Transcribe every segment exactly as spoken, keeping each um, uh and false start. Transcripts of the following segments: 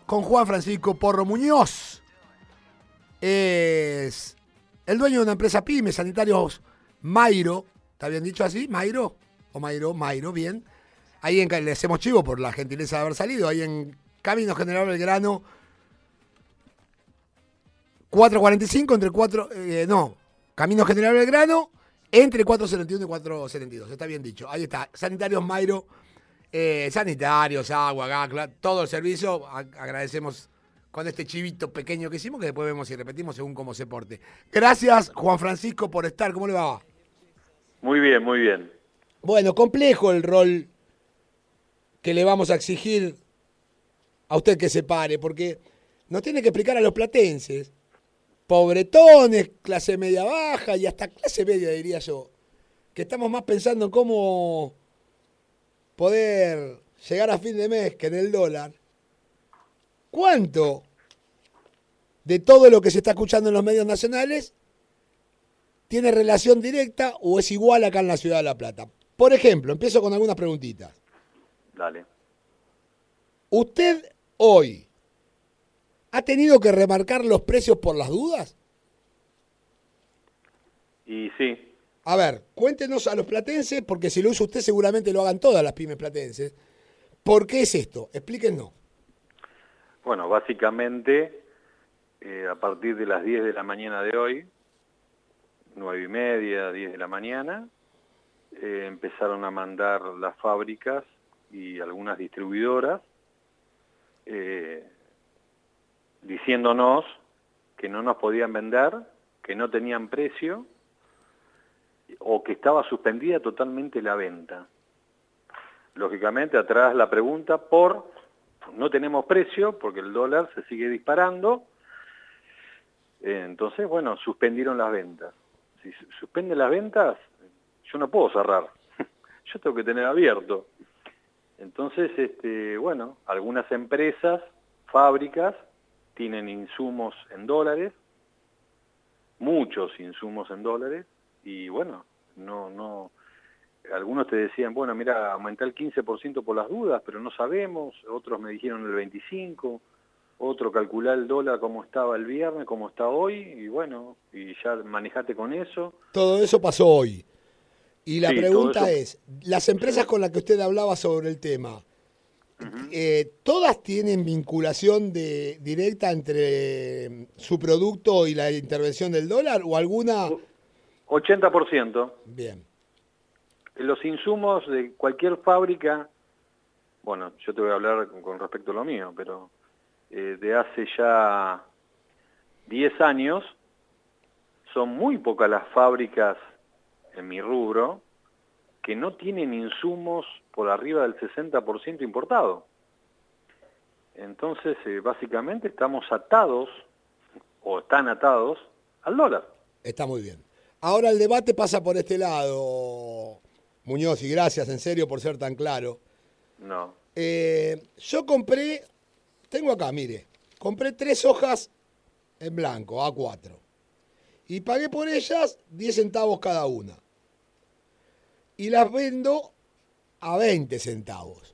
con Juan Francisco Porro Muñoz. Es el dueño de una empresa pyme, Sanitarios Mayro. ¿Está bien dicho así? ¿Mayro? ¿O Mayro? Mayro, bien. Ahí en, le hacemos chivo por la gentileza de haber salido. Ahí en Camino General Belgrano, cuatrocientos cuarenta y cinco, entre cuatro... Eh, no, Camino General Belgrano, entre cuatrocientos setenta y uno y cuatrocientos setenta y dos. Está bien dicho. Ahí está. Sanitarios Mayro. Eh, sanitarios, agua, gas, todo el servicio. A- agradecemos con este chivito pequeño que hicimos, que después vemos y repetimos según cómo se porte. Gracias, Juan Francisco, por estar. ¿Cómo le va? Muy bien, muy bien. Bueno, complejo el rol que le vamos a exigir a usted que se pare, porque nos tiene que explicar a los platenses, pobretones, clase media baja y hasta clase media, diría yo, que estamos más pensando en cómo poder llegar a fin de mes que en el dólar. ¿Cuánto de todo lo que se está escuchando en los medios nacionales tiene relación directa o es igual acá en la ciudad de La Plata? Por ejemplo, empiezo con algunas preguntitas. Dale. ¿Usted hoy ha tenido que remarcar los precios por las dudas? Y sí, A ver, cuéntenos a los platenses, porque si lo usa usted seguramente lo hagan todas las pymes platenses. ¿Por qué es esto? Explíquenos. bueno, básicamente eh, a partir de las diez de la mañana de hoy, nueve y media, diez de la mañana, eh, empezaron a mandar las fábricas y algunas distribuidoras eh, diciéndonos que no nos podían vender, que no tenían precio o que estaba suspendida totalmente la venta. Lógicamente, atrás la pregunta por no tenemos precio porque el dólar se sigue disparando. Eh, entonces, bueno, suspendieron las ventas. Si su- suspenden las ventas, yo no puedo cerrar. Yo tengo que tener abierto. Entonces, este, bueno, algunas empresas, fábricas, tienen insumos en dólares, muchos insumos en dólares, y bueno, no, no, algunos te decían, bueno, mira, aumenté el quince por ciento por las dudas, pero no sabemos, otros me dijeron el veinticinco por ciento, otro calculá el dólar como estaba el viernes, como está hoy, y bueno, y ya manejate con eso. Todo eso pasó hoy. Y la Sí, todo pregunta eso, es, las empresas sí. con las que usted hablaba sobre el tema, Ujú. eh, ¿todas tienen vinculación de, directa entre su producto y la intervención del dólar? ¿O alguna? O- ochenta por ciento. Bien. Los insumos de cualquier fábrica, bueno, yo te voy a hablar con, con respecto a lo mío, pero eh, de hace ya diez años, son muy pocas las fábricas en mi rubro que no tienen insumos por arriba del sesenta por ciento importado. Entonces, eh, básicamente estamos atados, o están atados, al dólar. Está muy bien. Ahora el debate pasa por este lado, Muñoz, y gracias en serio por ser tan claro. No. Eh, yo compré, tengo acá, mire, compré tres hojas en blanco, A cuatro, y pagué por ellas diez centavos cada una. Y las vendo a veinte centavos.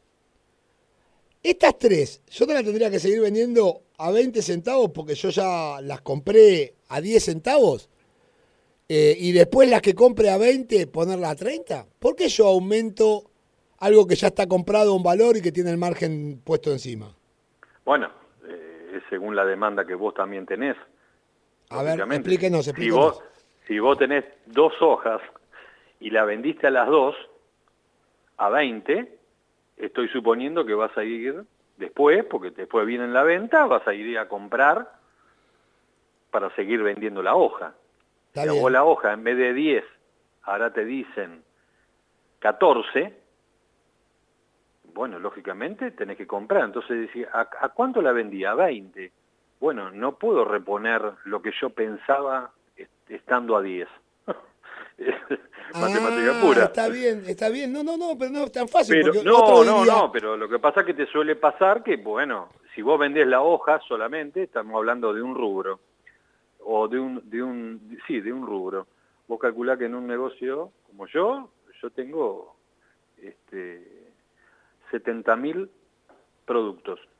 Estas tres, yo te las tendría que seguir vendiendo a veinte centavos porque yo ya las compré a diez centavos. Eh, y después las que compre a veinte, ponerlas a treinta. ¿Por qué yo aumento algo que ya está comprado a un valor y que tiene el margen puesto encima? Bueno, eh, es según la demanda que vos también tenés, A ver, lógicamente. explíquenos, Si vos, explíquenos. si vos tenés dos hojas y la vendiste a las dos a veinte, estoy suponiendo que vas a ir después, porque después viene la venta, vas a ir a comprar para seguir vendiendo la hoja. Está Si a vos bien. la hoja en vez de diez, ahora te dicen catorce, bueno, lógicamente tenés que comprar. Entonces decís, ¿a, a cuánto la vendí? A veinte. Bueno, no puedo reponer lo que yo pensaba est- estando a diez. Es matemática Ah, pura. está bien, está bien. No, no, no, pero no es tan fácil Pero porque otro no, no, diría, no, pero lo que pasa es que te suele pasar que, bueno, si vos vendés la hoja solamente, estamos hablando de un rubro, o de un, de un, sí, de un rubro. Vos calculás que en un negocio como yo, yo tengo este, setenta mil productos.